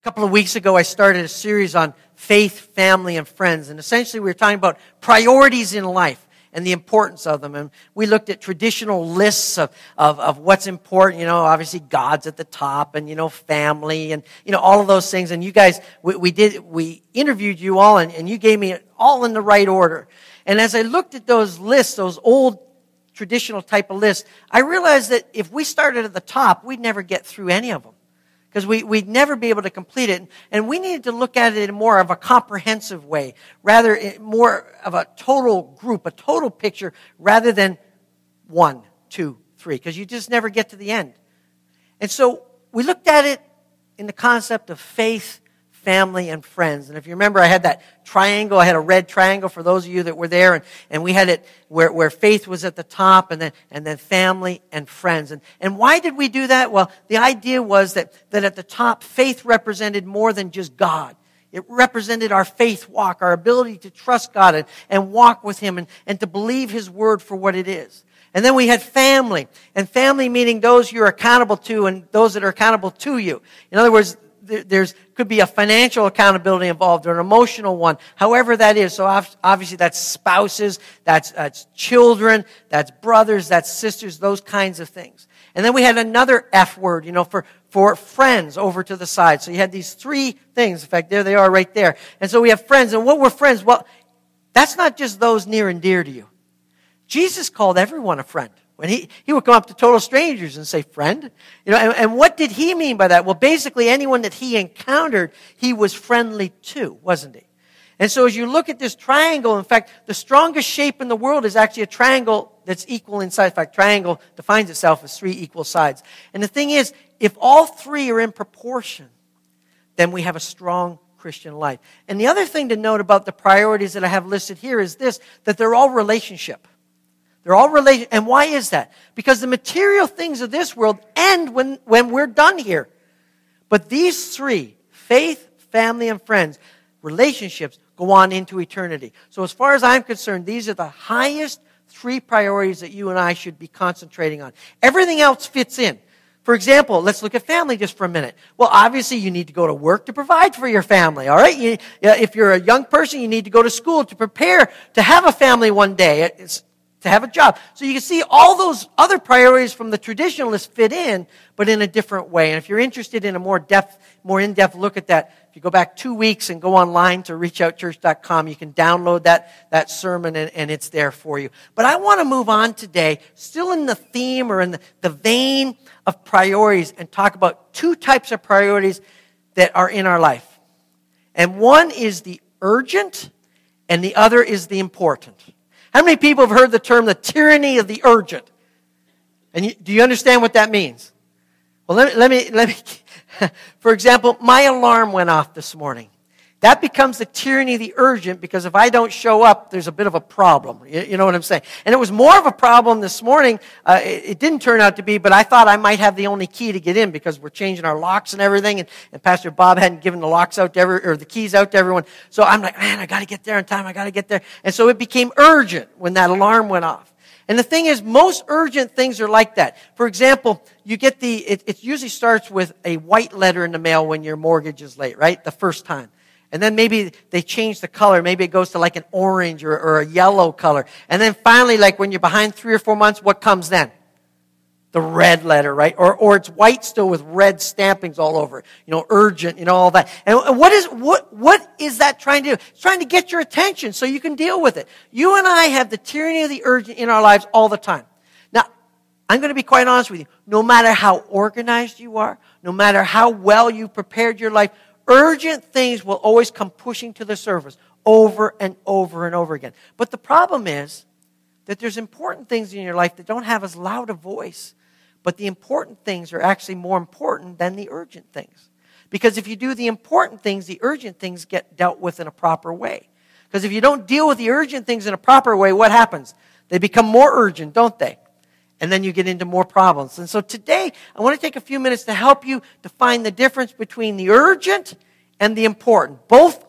A couple of weeks ago, I started a series on faith, family, and friends. And essentially, we were talking about priorities in life and the importance of them. And we looked at traditional lists of what's important. You know, obviously, God's at the top and, family and, all of those things. And you guys, we interviewed you all and you gave me it all in the right order. And as I looked at those lists, those old traditional type of lists, I realized that if we started at the top, we'd never get through any of them. Because we'd never be able to complete it. And we needed to look at it in more of a comprehensive way, rather more of a total group, a total picture, rather than 1, 2, 3, because you just never get to the end. And so we looked at it in the concept of faith, family, and friends. And if you remember, I had that triangle. I had a red triangle for those of you that were there. And we had it where faith was at the top and then family and friends. And why did we do that? Well, the idea was that at the top, faith represented more than just God. It represented our faith walk, our ability to trust God and walk with Him and to believe His word for what it is. And then we had family. And family meaning those you're accountable to and those that are accountable to you. In other words, there's could be a financial accountability involved or an emotional one, however that is. So obviously that's spouses, that's children, that's brothers, that's sisters, those kinds of things. And then we had another F word, for friends over to the side. So you had these three things. In fact, there they are right there. And so we have friends. And what were friends? Well, that's not just those near and dear to you. Jesus called everyone a friend. When he would come up to total strangers and say, friend. And what did he mean by that? Well, basically anyone that he encountered, he was friendly to, wasn't he? And so as you look at this triangle, in fact, the strongest shape in the world is actually a triangle that's equal in size. In fact, triangle defines itself as 3 equal sides. And the thing is, if all 3 are in proportion, then we have a strong Christian life. And the other thing to note about the priorities that I have listed here is this, that they're all relationship. They're all related. And why is that? Because the material things of this world end when we're done here. But these 3, faith, family, and friends, relationships, go on into eternity. So as far as I'm concerned, these are the highest 3 priorities that you and I should be concentrating on. Everything else fits in. For example, let's look at family just for a minute. Well, obviously, you need to go to work to provide for your family, all right? If you're a young person, you need to go to school to prepare to have a family one day. To have a job. So you can see all those other priorities from the traditionalists fit in, but in a different way. And if you're interested in a more in-depth look at that, if you go back 2 weeks and go online to reachoutchurch.com, you can download that sermon and it's there for you. But I want to move on today, still in the theme or in the vein of priorities, and talk about 2 types of priorities that are in our life. And one is the urgent, and the other is the important. How many people have heard the term the tyranny of the urgent? And do you understand what that means? Well, let me. For example, my alarm went off this morning. That becomes the tyranny of the urgent because if I don't show up, there's a bit of a problem. You know what I'm saying? And it was more of a problem this morning. It didn't turn out to be, but I thought I might have the only key to get in because we're changing our locks and everything. And Pastor Bob hadn't given the locks out to or the keys out to everyone. So I'm like, man, I got to get there in time. I got to get there. And so it became urgent when that alarm went off. And the thing is, most urgent things are like that. For example, you get it usually starts with a white letter in the mail when your mortgage is late, right? The first time. And then maybe they change the color. Maybe it goes to like an orange or a yellow color. And then finally, like when you're behind 3 or 4 months, what comes then? The red letter, right? Or it's white still with red stampings all over it. Urgent, all that. And what is that trying to do? It's trying to get your attention so you can deal with it. You and I have the tyranny of the urgent in our lives all the time. Now, I'm going to be quite honest with you. No matter how organized you are, no matter how well you've prepared your life, urgent things will always come pushing to the surface over and over and over again. But the problem is that there's important things in your life that don't have as loud a voice. But the important things are actually more important than the urgent things. Because if you do the important things, the urgent things get dealt with in a proper way. Because if you don't deal with the urgent things in a proper way, what happens? They become more urgent, don't they? And then you get into more problems. And so today, I want to take a few minutes to help you define the difference between the urgent and the important. Both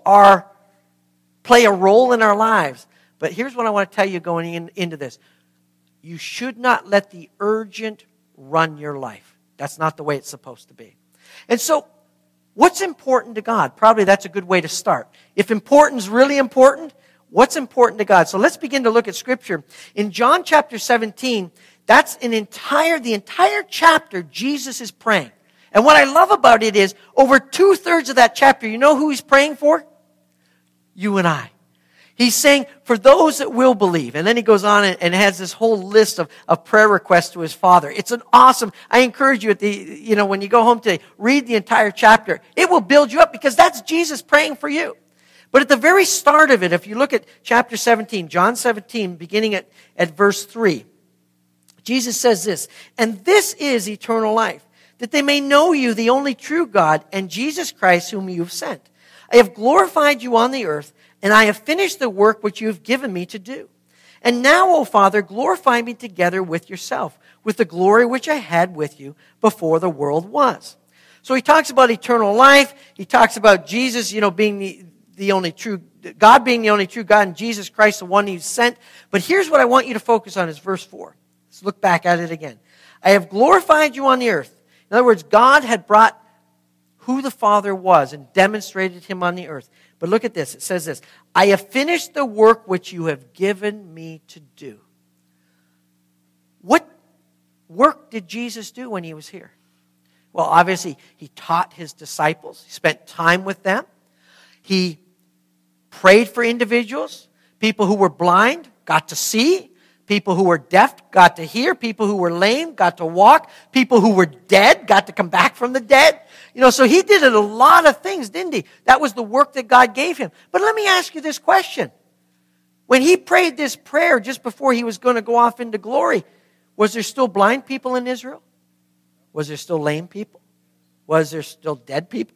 play a role in our lives. But here's what I want to tell you going into this. You should not let the urgent run your life. That's not the way it's supposed to be. And so, What's important to God? Probably that's a good way to start. If importance is really important, what's important to God? So let's begin to look at Scripture. In John chapter 17, that's the entire chapter Jesus is praying. And what I love about it is, over 2/3 of that chapter, you know who he's praying for? You and I. He's saying, for those that will believe. And then he goes on and has this whole list of prayer requests to his Father. It's an awesome, I encourage you when you go home today, read the entire chapter. It will build you up because that's Jesus praying for you. But at the very start of it, if you look at chapter 17, John 17, beginning at verse 3, Jesus says this, "And this is eternal life, that they may know you, the only true God, and Jesus Christ, whom you have sent. I have glorified you on the earth, and I have finished the work which you have given me to do. And now, O Father, glorify me together with yourself, with the glory which I had with you before the world was." So he talks about eternal life. He talks about Jesus, being the only true, God being the only true God, and Jesus Christ, the one He's sent. But here's what I want you to focus on is verse 4. Let's look back at it again. "I have glorified you on the earth." In other words, God had brought who the Father was and demonstrated Him on the earth. But look at this. It says this, "I have finished the work which you have given me to do." What work did Jesus do when He was here? Well, obviously, He taught His disciples. He spent time with them. He prayed for individuals. People who were blind got to see. People who were deaf got to hear. People who were lame got to walk. People who were dead got to come back from the dead. So He did a lot of things, didn't He? That was the work that God gave Him. But let me ask you this question. When He prayed this prayer just before He was going to go off into glory, was there still blind people in Israel? Was there still lame people? Was there still dead people?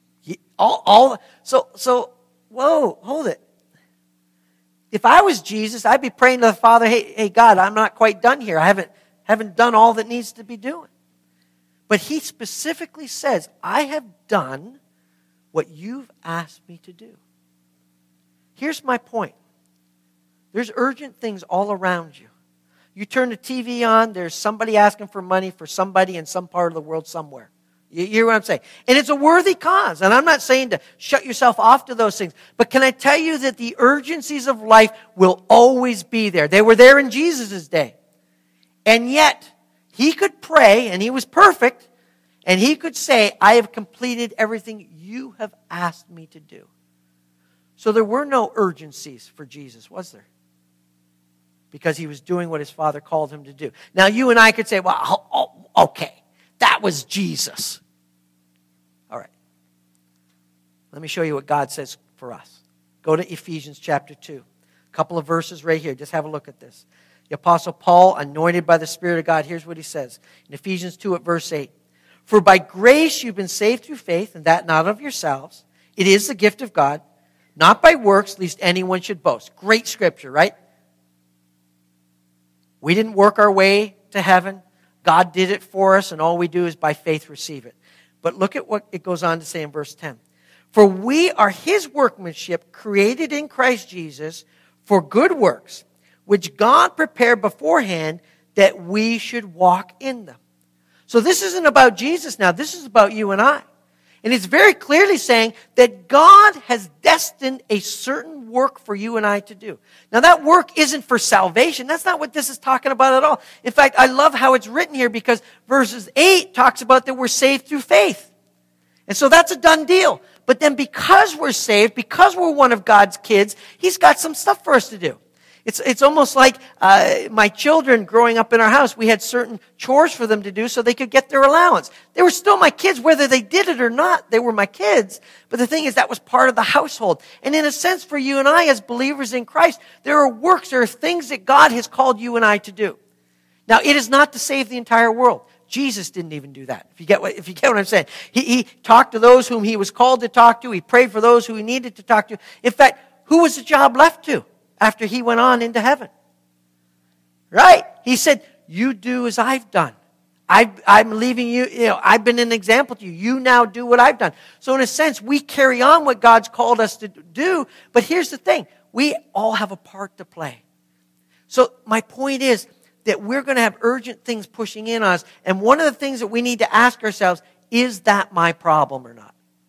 So, whoa, hold it. If I was Jesus, I'd be praying to the Father, hey God, I'm not quite done here. I haven't done all that needs to be doing. But He specifically says, I have done what you've asked me to do. Here's my point. There's urgent things all around you. You turn the TV on, there's somebody asking for money for somebody in some part of the world somewhere. You hear what I'm saying? And it's a worthy cause. And I'm not saying to shut yourself off to those things. But can I tell you that the urgencies of life will always be there? They were there in Jesus' day. And yet, He could pray, and He was perfect, and He could say, I have completed everything you have asked me to do. So there were no urgencies for Jesus, was there? Because He was doing what His Father called Him to do. Now, you and I could say, well, okay. That was Jesus. All right. Let me show you what God says for us. Go to Ephesians chapter 2. A couple of verses right here. Just have a look at this. The Apostle Paul, anointed by the Spirit of God, here's what he says. In Ephesians 2 at verse 8. "For by grace you've been saved through faith, and that not of yourselves. It is the gift of God, not by works, lest anyone should boast." Great scripture, right? We didn't work our way to heaven. God did it for us, and all we do is by faith receive it. But look at what it goes on to say in verse 10. "For we are His workmanship, created in Christ Jesus for good works, which God prepared beforehand that we should walk in them." So this isn't about Jesus now. This is about you and I. And it's very clearly saying that God has destined a certain work for you and I to do. Now that work isn't for salvation. That's not what this is talking about at all. In fact, I love how it's written here because verses 8 talks about that we're saved through faith. And so that's a done deal. But then because we're saved, because we're one of God's kids, He's got some stuff for us to do. It's almost like my children growing up in our house. We had certain chores for them to do so they could get their allowance. They were still my kids, whether they did it or not. They were my kids. But the thing is, that was part of the household. And in a sense, for you and I as believers in Christ, there are works, there are things that God has called you and I to do. Now, it is not to save the entire world. Jesus didn't even do that. If you get what I'm saying. He talked to those whom He was called to talk to. He prayed for those who He needed to talk to. In fact, who was the job left to after He went on into heaven? Right? He said, you do as I've done. I'm leaving you, I've been an example to you. You now do what I've done. So in a sense, we carry on what God's called us to do. But here's the thing. We all have a part to play. So my point is that we're going to have urgent things pushing in on us. And one of the things that we need to ask ourselves, is that my problem or not?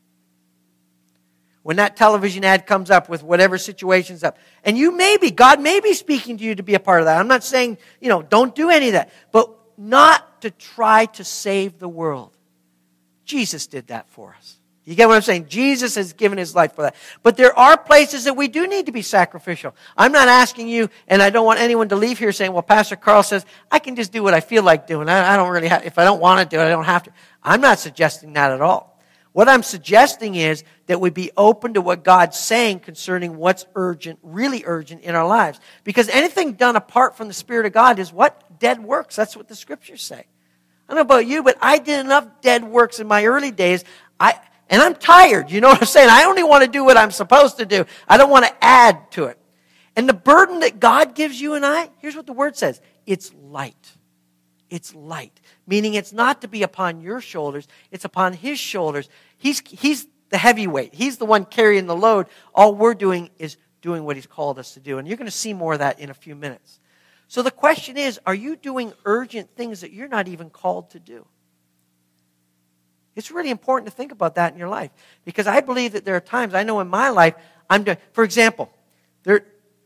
when that television ad comes up with whatever situation's up. And God may be speaking to you to be a part of that. I'm not saying, don't do any of that. But not to try to save the world. Jesus did that for us. You get what I'm saying? Jesus has given his life for that. But there are places that we do need to be sacrificial. I'm not asking you, and I don't want anyone to leave here saying, well, Pastor Carl says, I can just do what I feel like doing. I don't really have, if I don't want to do it, I don't have to. I'm not suggesting that at all. What I'm suggesting is that we be open to what God's saying concerning what's urgent, really urgent in our lives. Because anything done apart from the Spirit of God is what? Dead works. That's what the Scriptures say. I don't know about you, but I did enough dead works in my early days. And I'm tired, you know what I'm saying? I only want to do what I'm supposed to do. I don't want to add to it. And the burden that God gives you and I, here's what the Word says. It's light. It's light. Meaning it's not to be upon your shoulders. It's upon His shoulders. He's the heavyweight. He's the one carrying the load. All we're doing is doing what He's called us to do. And you're going to see more of that in a few minutes. So the question is, are you doing urgent things that you're not even called to do? It's really important to think about that in your life. Because I believe that there are times, I know in my life, I'm doing, for example, they're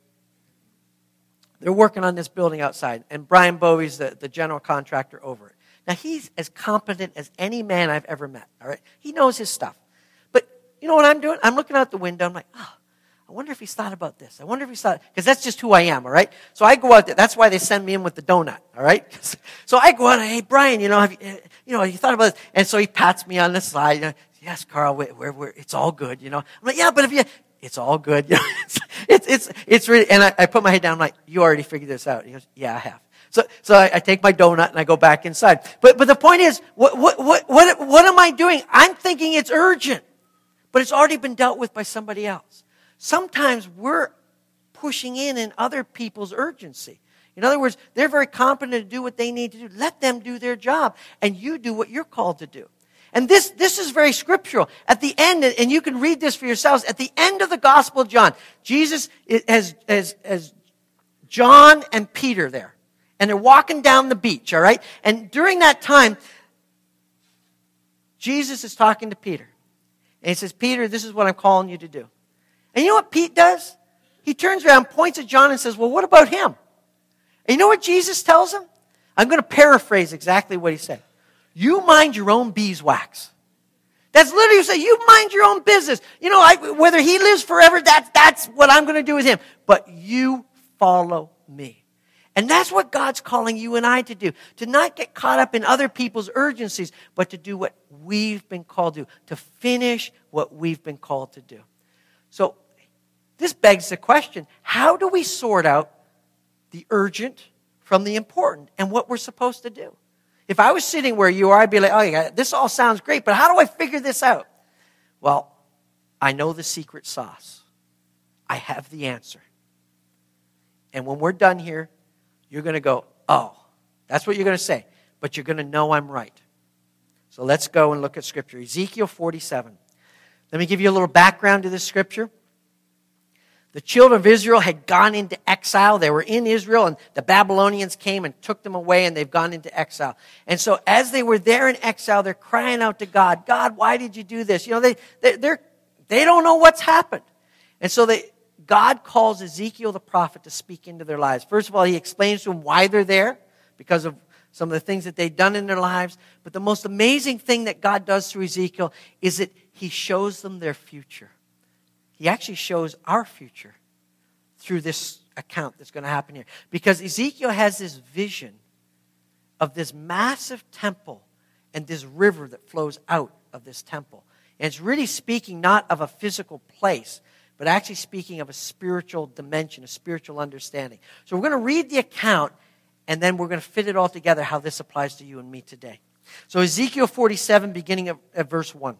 working on this building outside, and Brian Bowie's the general contractor over it. Now, he's as competent as any man I've ever met, all right? He knows his stuff. But you know what I'm doing? I'm looking out the window, I'm like, I wonder if he's thought about this. I wonder if he's thought, because that's just who I am, all right? So I go out there. That's why they send me in with the donut, all right? So I go out and, hey, Brian, have you thought about this? And so he pats me on the side. Yes, Carl, it's all good, I'm like, yeah, but it's all good. It's really, and I put my head down. I'm like, you already figured this out. He goes, yeah, I have. So I take my donut and I go back inside. But the point is, what am I doing? I'm thinking it's urgent, but it's already been dealt with by somebody else. Sometimes we're pushing in other people's urgency. In other words, they're very competent to do what they need to do. Let them do their job, and you do what you're called to do. And this is very scriptural. At the end, and you can read this for yourselves, at the end of the Gospel of John, Jesus has John and Peter there. And they're walking down the beach, all right? And during that time, Jesus is talking to Peter. And he says, Peter, this is what I'm calling you to do. And you know what Pete does? He turns around, points at John and says, well, what about him? And you know what Jesus tells him? I'm going to paraphrase exactly what he said. You mind your own beeswax. That's literally what he said. You mind your own business. Whether he lives forever, that's what I'm going to do with him. But you follow me. And that's what God's calling you and I to do. To not get caught up in other people's urgencies, but to do what we've been called to do. To finish what we've been called to do. So, this begs the question, how do we sort out the urgent from the important and what we're supposed to do? If I was sitting where you are, I'd be like, oh, yeah, this all sounds great, but how do I figure this out? Well, I know the secret sauce. I have the answer. And when we're done here, you're going to go, oh, that's what you're going to say, but you're going to know I'm right. So let's go and look at Scripture. Ezekiel 47. Let me give you a little background to this Scripture. The children of Israel had gone into exile. They were in Israel, and the Babylonians came and took them away, and they've gone into exile. And so as they were there in exile, they're crying out to God, God, why did you do this? They don't know what's happened. And so God calls Ezekiel the prophet to speak into their lives. First of all, he explains to them why they're there, because of some of the things that they've done in their lives. But the most amazing thing that God does through Ezekiel is that he shows them their future. He actually shows our future through this account that's going to happen here. Because Ezekiel has this vision of this massive temple and this river that flows out of this temple. And it's really speaking not of a physical place, but actually speaking of a spiritual dimension, a spiritual understanding. So we're going to read the account, and then we're going to fit it all together, how this applies to you and me today. So Ezekiel 47, beginning at verse 1.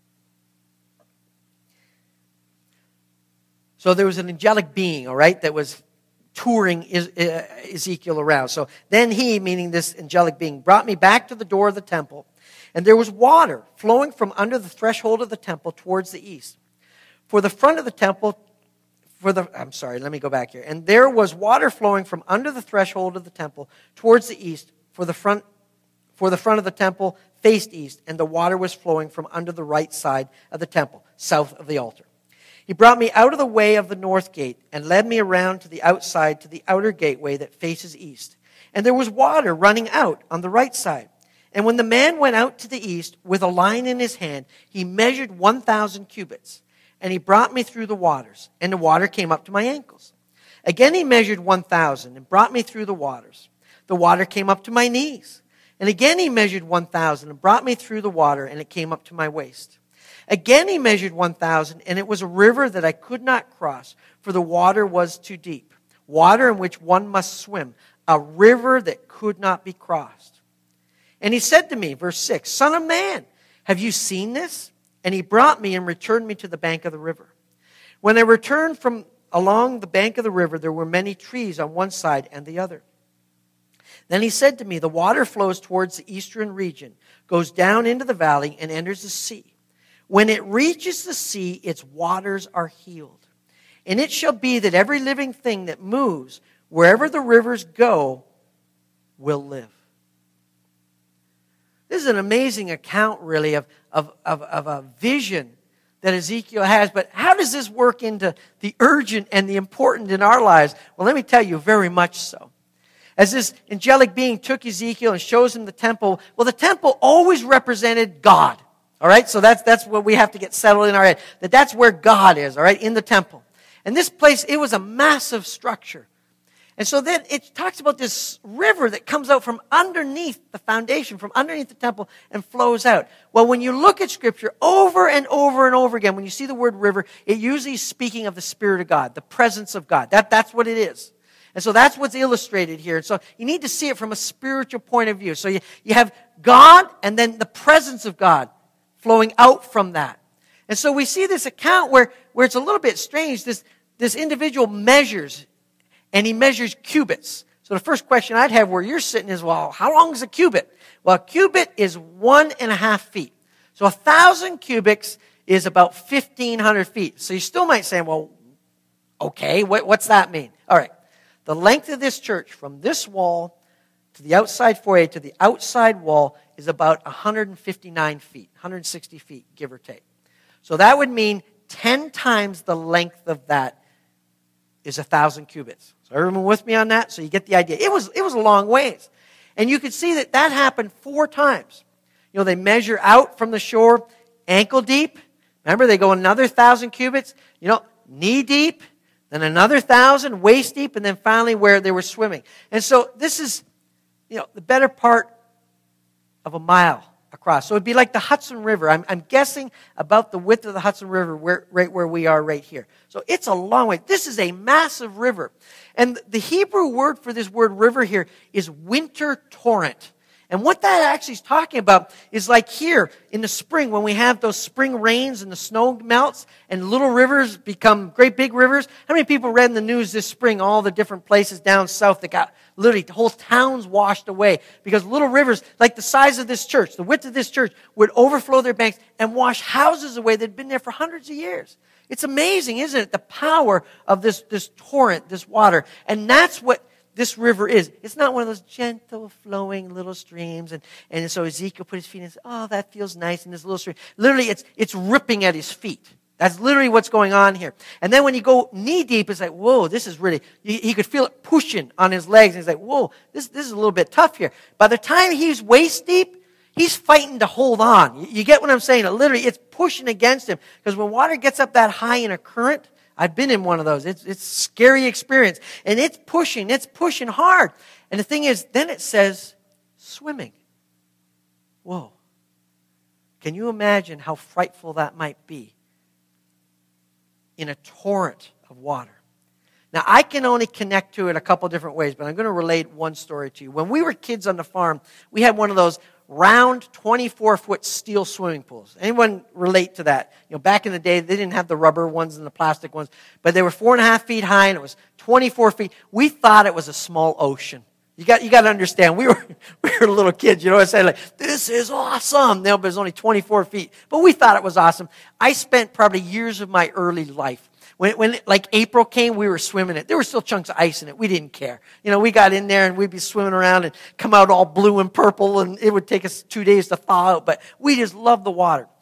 So there was an angelic being, all right, that was touring Ezekiel around. So then he, meaning this angelic being, brought me back to the door of the temple, and there was water flowing from under the threshold of the temple towards the east. For the front of the temple, let me go back here. And there was water flowing from under the threshold of the temple towards the east, for the front of the temple faced east, and the water was flowing from under the right side of the temple, south of the altar. He brought me out of the way of the north gate and led me around to the outside, to the outer gateway that faces east. And there was water running out on the right side. And when the man went out to the east with a line in his hand, he measured 1,000 cubits. And he brought me through the waters, and the water came up to my ankles. Again he measured 1,000 and brought me through the waters. The water came up to my knees. And again he measured 1,000 and brought me through the water, and it came up to my waist. Again he measured 1,000, and it was a river that I could not cross, for the water was too deep. Water in which one must swim, a river that could not be crossed. And he said to me, verse 6, Son of man, have you seen this? And he brought me and returned me to the bank of the river. When I returned from along the bank of the river, there were many trees on one side and the other. Then he said to me, the water flows towards the eastern region, goes down into the valley, and enters the sea. When it reaches the sea, its waters are healed. And it shall be that every living thing that moves, wherever the rivers go, will live. This is an amazing account, really, of a vision that Ezekiel has. But how does this work into the urgent and the important in our lives? Well, let me tell you, very much so. As this angelic being took Ezekiel and shows him the temple, well, the temple always represented God. All right, so that's what we have to get settled in our head. That's where God is, all right, in the temple. And this place, it was a massive structure. And so then it talks about this river that comes out from underneath the foundation, from underneath the temple, and flows out. Well, when you look at Scripture over and over and over again, when you see the word river, it usually is speaking of the Spirit of God, the presence of God. That's what it is. And so that's what's illustrated here. And so you need to see it from a spiritual point of view. So you have God and then the presence of God flowing out from that. And so we see this account where it's a little bit strange. This individual measures, and he measures cubits. So the first question I'd have where you're sitting is, well, how long is a cubit? Well, a cubit is 1.5 feet. So 1,000 cubits is about 1,500 feet. So you still might say, well, okay, what's that mean? All right. The length of this church from this wall to the outside foyer to the outside wall is about 159 feet, 160 feet, give or take. So that would mean 10 times the length of that is 1,000 cubits. So everyone with me on that? So you get the idea. It was a long ways. And you could see that happened 4 times. You know, they measure out from the shore ankle deep. Remember, they go another 1,000 cubits, knee deep, then another 1,000, waist deep, and then finally where they were swimming. And so this is, the better part of a mile across. So it'd be like the Hudson River. I'm guessing about the width of the Hudson River right where we are right here. So it's a long way. This is a massive river. And the Hebrew word for this word river here is winter torrent. And what that actually is talking about is like here in the spring when we have those spring rains and the snow melts and little rivers become great big rivers. How many people read in the news this spring all the different places down south that got literally whole towns washed away because little rivers like the size of this church, the width of this church would overflow their banks and wash houses away that had been there for hundreds of years. It's amazing, isn't it? The power of this torrent, this water. And that's what this river is. It's not one of those gentle flowing little streams. And so Ezekiel put his feet in and said, oh, that feels nice in this little stream. Literally, it's ripping at his feet. That's literally what's going on here. And then when you go knee deep, it's like, whoa, this is really, he could feel it pushing on his legs. And he's like, whoa, this is a little bit tough here. By the time he's waist deep, he's fighting to hold on. You get what I'm saying? Literally, it's pushing against him. Because when water gets up that high in a current, I've been in one of those. It's a scary experience. And it's pushing hard. And the thing is, then it says swimming. Whoa. Can you imagine how frightful that might be in a torrent of water? Now, I can only connect to it a couple different ways, but I'm going to relate one story to you. When we were kids on the farm, we had one of those round 24-foot steel swimming pools. Anyone relate to that? Back in the day, they didn't have the rubber ones and the plastic ones, but they were 4.5 feet high and it was 24 feet. We thought it was a small ocean. You got to understand, we were little kids, I said like, this is awesome. But it was only 24 feet. But we thought it was awesome. I spent probably years of my early life. When like April came, we were swimming it. There were still chunks of ice in it. We didn't care. We got in there and we'd be swimming around and come out all blue and purple and it would take us 2 days to thaw out. But we just loved the water.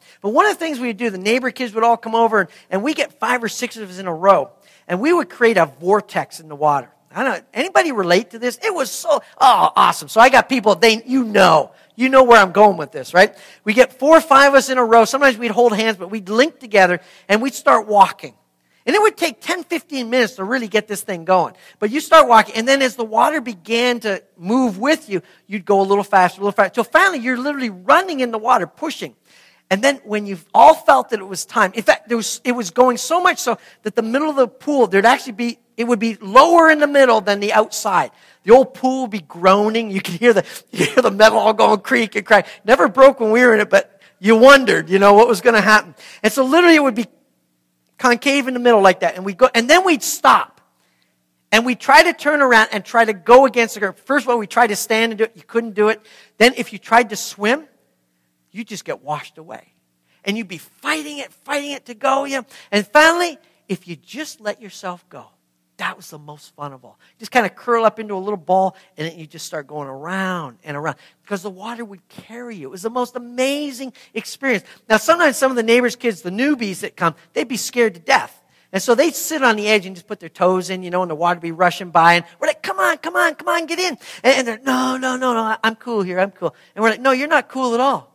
But one of the things we would do, the neighbor kids would all come over, and we get 5 or 6 of us in a row, and we would create a vortex in the water. I don't know, anybody relate to this? It was so, awesome. So I got people, you know where I'm going with this, right? We get 4 or 5 of us in a row. Sometimes we'd hold hands, but we'd link together, and we'd start walking. And it would take 10, 15 minutes to really get this thing going. But you start walking, and then as the water began to move with you, you'd go a little faster, till finally you're literally running in the water, pushing. And then when you've all felt that it was time, in fact, it was going so much so that the middle of the pool, it would be lower in the middle than the outside. The old pool would be groaning. You could hear the metal all going creak and crack. Never broke when we were in it, but you wondered, what was going to happen. And so literally it would be concave in the middle like that. And then we'd stop. And we'd try to turn around and try to go against the current. First of all, we tried to stand and do it. You couldn't do it. Then if you tried to swim, you just get washed away. And you'd be fighting it to go. Yeah. And finally, if you just let yourself go, that was the most fun of all. Just kind of curl up into a little ball, and then you just start going around and around. Because the water would carry you. It was the most amazing experience. Now, sometimes some of the neighbors' kids, the newbies that come, they'd be scared to death. And so they'd sit on the edge and just put their toes in, and the water would be rushing by. And we're like, come on, get in. And they're, no, I'm cool here, I'm cool. And we're like, no, you're not cool at all.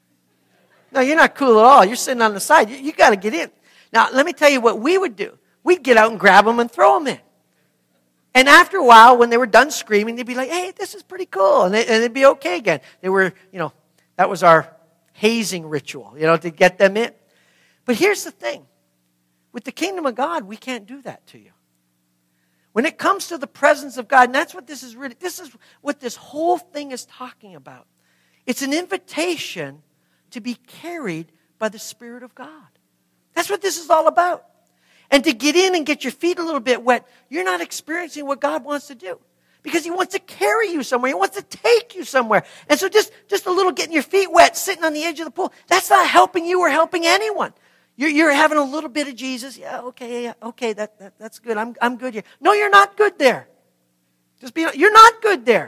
No, you're not cool at all. You're sitting on the side. You got to get in. Now, let me tell you what we would do. We'd get out and grab them and throw them in. And after a while, when they were done screaming, they'd be like, hey, this is pretty cool. And it'd be okay again. They were, that was our hazing ritual, to get them in. But here's the thing. With the kingdom of God, we can't do that to you. When it comes to the presence of God, and this is what this whole thing is talking about. It's an invitation to be carried by the Spirit of God. That's what this is all about. And to get in and get your feet a little bit wet, you're not experiencing what God wants to do. Because He wants to carry you somewhere. He wants to take you somewhere. And so just a little getting your feet wet, sitting on the edge of the pool, that's not helping you or helping anyone. You're having a little bit of Jesus. Yeah, okay, that's good. I'm good here. No, you're not good there. You're not good there.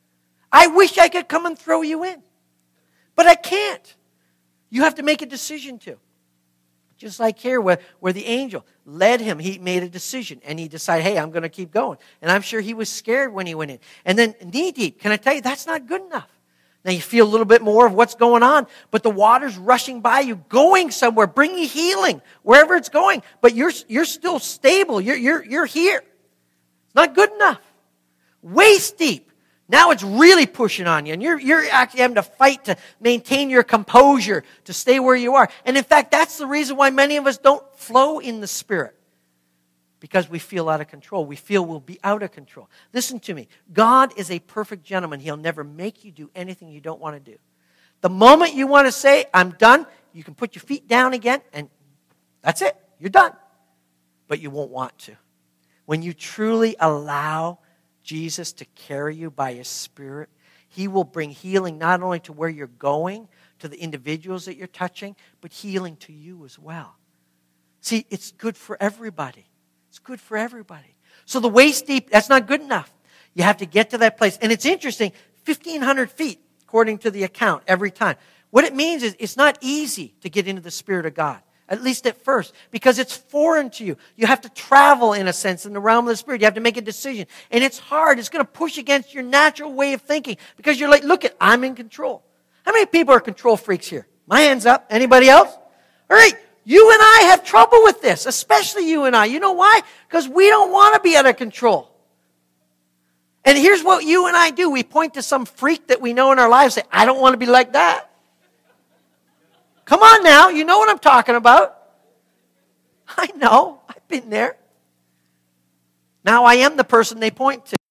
I wish I could come and throw you in. But I can't. You have to make a decision to. Just like here where the angel led him, he made a decision and he decided, hey, I'm going to keep going. And I'm sure he was scared when he went in. And then knee deep, can I tell you, that's not good enough. Now you feel a little bit more of what's going on, but the water's rushing by you, going somewhere, bringing healing, wherever it's going. But you're still stable. You're here. It's not good enough. Waist deep. Now it's really pushing on you, and you're actually having to fight to maintain your composure, to stay where you are. And in fact, that's the reason why many of us don't flow in the Spirit. Because we feel out of control. We feel we'll be out of control. Listen to me. God is a perfect gentleman. He'll never make you do anything you don't want to do. The moment you want to say, I'm done, you can put your feet down again, and that's it. You're done. But you won't want to. When you truly allow Jesus to carry you by His Spirit, He will bring healing not only to where you're going, to the individuals that you're touching, but healing to you as well. See, it's good for everybody. It's good for everybody. So the waist deep, that's not good enough. You have to get to that place. And it's interesting, 1,500 feet, according to the account, every time. What it means is it's not easy to get into the Spirit of God. At least at first, because it's foreign to you. You have to travel, in a sense, in the realm of the Spirit. You have to make a decision. And it's hard. It's going to push against your natural way of thinking. Because you're like, look, I'm in control. How many people are control freaks here? My hand's up. Anybody else? All right. You and I have trouble with this, especially you and I. You know why? Because we don't want to be out of control. And here's what you and I do. We point to some freak that we know in our lives and say, I don't want to be like that. Come on now, you know what I'm talking about. I know, I've been there. Now I am the person they point to.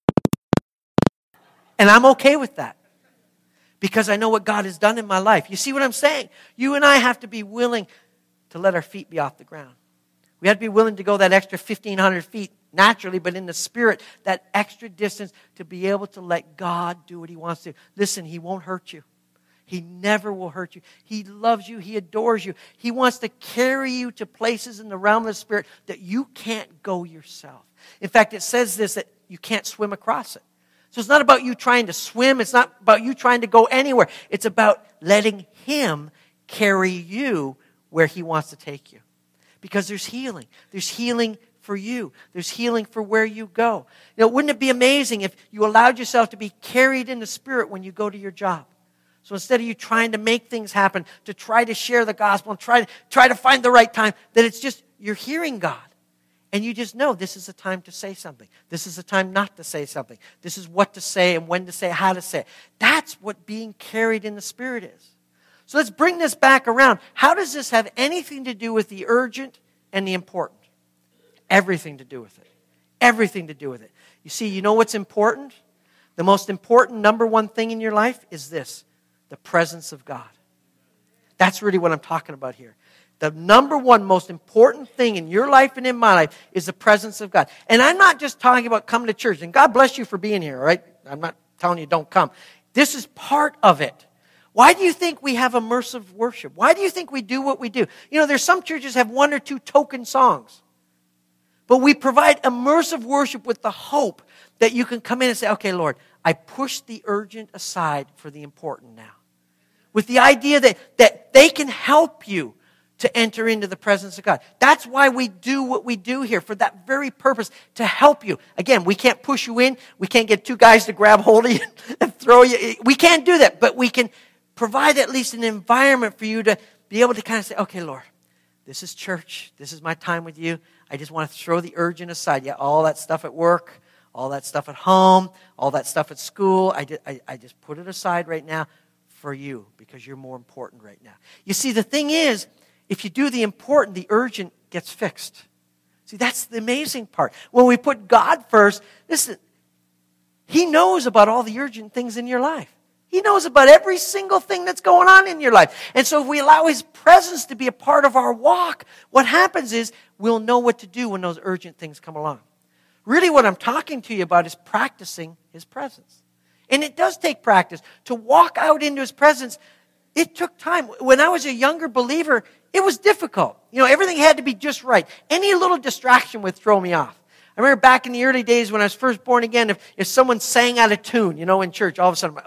And I'm okay with that. Because I know what God has done in my life. You see what I'm saying? You and I have to be willing to let our feet be off the ground. We have to be willing to go that extra 1,500 feet naturally, but in the Spirit, that extra distance to be able to let God do what He wants to. Listen, He won't hurt you. He never will hurt you. He loves you. He adores you. He wants to carry you to places in the realm of the Spirit that you can't go yourself. In fact, it says this, that you can't swim across it. So it's not about you trying to swim. It's not about you trying to go anywhere. It's about letting Him carry you where he wants to take you. Because there's healing. There's healing for you. There's healing for where you go. Wouldn't it be amazing if you allowed yourself to be carried in the Spirit when you go to your job? So instead of you trying to make things happen, to try to share the gospel and try to find the right time, that it's just you're hearing God. And you just know this is a time to say something. This is a time not to say something. This is what to say and when to say, how to say it. That's what being carried in the Spirit is. So let's bring this back around. How does this have anything to do with the urgent and the important? Everything to do with it. Everything to do with it. You see, you know what's important? The most important number one thing in your life is this: the presence of God. That's really what I'm talking about here. The number one most important thing in your life and in my life is the presence of God. And I'm not just talking about coming to church. And God bless you for being here, all right? I'm not telling you don't come. This is part of it. Why do you think we have immersive worship? Why do you think we do what we do? There's some churches have one or two token songs. But we provide immersive worship with the hope that you can come in and say, okay, Lord, I push the urgent aside for the important now. With the idea that they can help you to enter into the presence of God. That's why we do what we do here, for that very purpose, to help you. Again, we can't push you in. We can't get two guys to grab hold of you and throw you. We can't do that, but we can provide at least an environment for you to be able to kind of say, okay, Lord, this is church. This is my time with you. I just want to throw the urgent aside. Yeah, all that stuff at work, all that stuff at home, all that stuff at school. I just put it aside right now for you because you're more important right now. You see, the thing is, if you do the important, the urgent gets fixed. See, that's the amazing part. When we put God first, listen, He knows about all the urgent things in your life. He knows about every single thing that's going on in your life. And so if we allow His presence to be a part of our walk, what happens is we'll know what to do when those urgent things come along. Really what I'm talking to you about is practicing His presence. And it does take practice. To walk out into His presence, it took time. When I was a younger believer, it was difficult. Everything had to be just right. Any little distraction would throw me off. I remember back in the early days when I was first born again, if someone sang out of tune, in church, all of a sudden,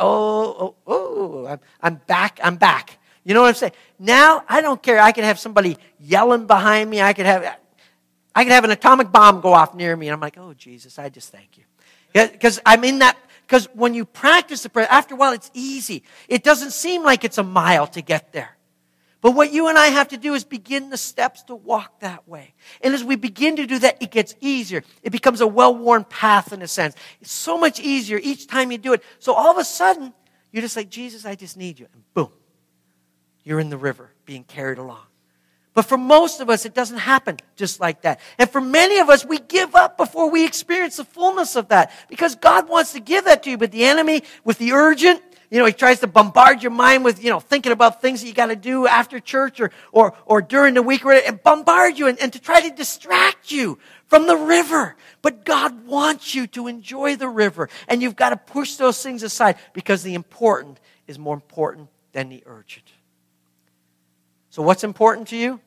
I'm back. You know what I'm saying? Now, I don't care. I could have somebody yelling behind me. I could have an atomic bomb go off near me. And I'm like, oh, Jesus, I just thank you. Because I'm in that. Because when you practice the prayer, after a while, it's easy. It doesn't seem like it's a mile to get there. But what you and I have to do is begin the steps to walk that way. And as we begin to do that, it gets easier. It becomes a well-worn path in a sense. It's so much easier each time you do it. So all of a sudden, you're just like, Jesus, I just need you. And boom, you're in the river being carried along. But for most of us, it doesn't happen just like that. And for many of us, we give up before we experience the fullness of that. Because God wants to give that to you. But the enemy, with the urgent, he tries to bombard your mind with, thinking about things that you got to do after church or during the week, and bombard you and to try to distract you from the river. But God wants you to enjoy the river. And you've got to push those things aside because the important is more important than the urgent. So what's important to you?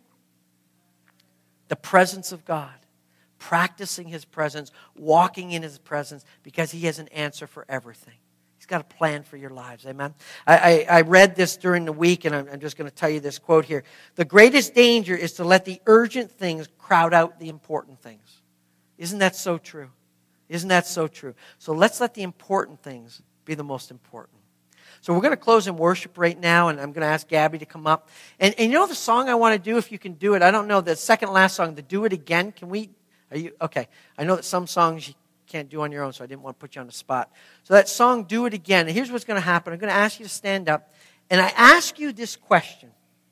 The presence of God. Practicing His presence, walking in His presence, because He has an answer for everything. He's got a plan for your lives. Amen. I read this during the week, and I'm just going to tell you this quote here. The greatest danger is to let the urgent things crowd out the important things. Isn't that so true? Isn't that so true? So let's let the important things be the most important. So we're going to close in worship right now, and I'm going to ask Gabby to come up. And you know the song I want to do, if you can do it? I don't know, the second last song, the Do It Again. Can we? Are you okay? I know that some songs you can't do on your own, so I didn't want to put you on the spot. So that song, Do It Again. And here's what's going to happen. I'm going to ask you to stand up, and I ask you this question.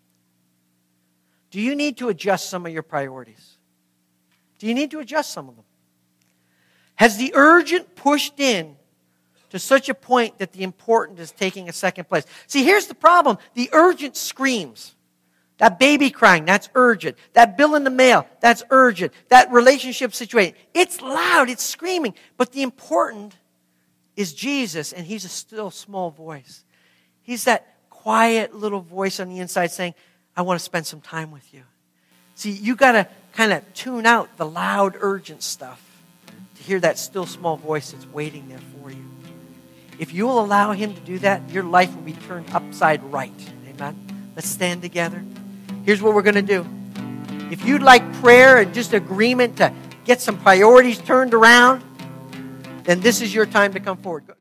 Do you need to adjust some of your priorities? Do you need to adjust some of them? Has the urgent pushed in to such a point that the important is taking a second place? See, here's the problem. The urgent screams. That baby crying, that's urgent. That bill in the mail, that's urgent. That relationship situation, it's loud, it's screaming. But the important is Jesus, and He's a still small voice. He's that quiet little voice on the inside saying, I want to spend some time with you. See, you got to kind of tune out the loud, urgent stuff to hear that still small voice that's waiting there for you. If you will allow Him to do that, your life will be turned upside right. Amen? Let's stand together. Here's what we're going to do. If you'd like prayer and just agreement to get some priorities turned around, then this is your time to come forward.